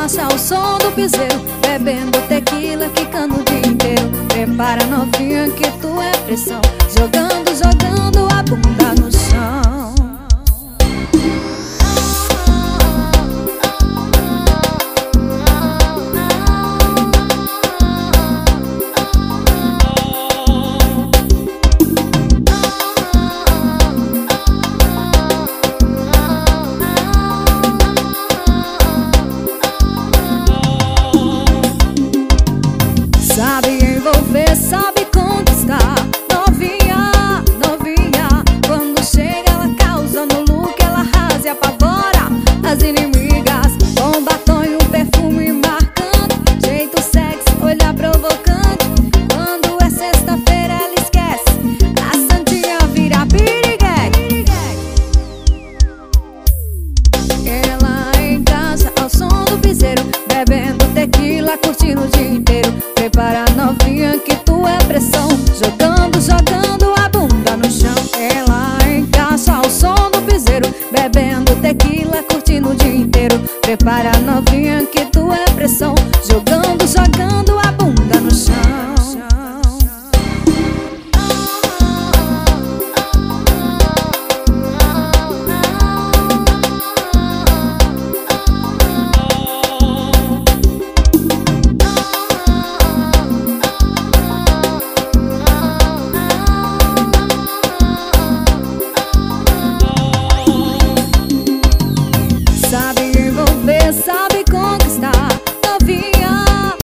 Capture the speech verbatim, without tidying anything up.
encaixa ao som do piseiro, bebendo tequila, quicando o dia inteiro. Prepara novinha que tu é pressão, jogando, jogando a bunda no chão. Sabe envolver, sabe conquistar. Novinha, novinha, quando chega ela causa no look, ela arrasa e apavora as inimigas. Com batom e um perfume marcante, jeito sexy, olhar provocante. Quando é sexta-feira ela esquece, a santinha vira piriguete. Ela encaixa ao som do piseiro, bebendo tequila, curtindo o dia inteiro. Prepara novinha que tu é pressão, jogando, jogando a bunda no chão. Ela encaixa ao som do piseiro, bebendo tequila, curtindo o dia inteiro. Prepara novinha que tu é pressão, jogando, jogando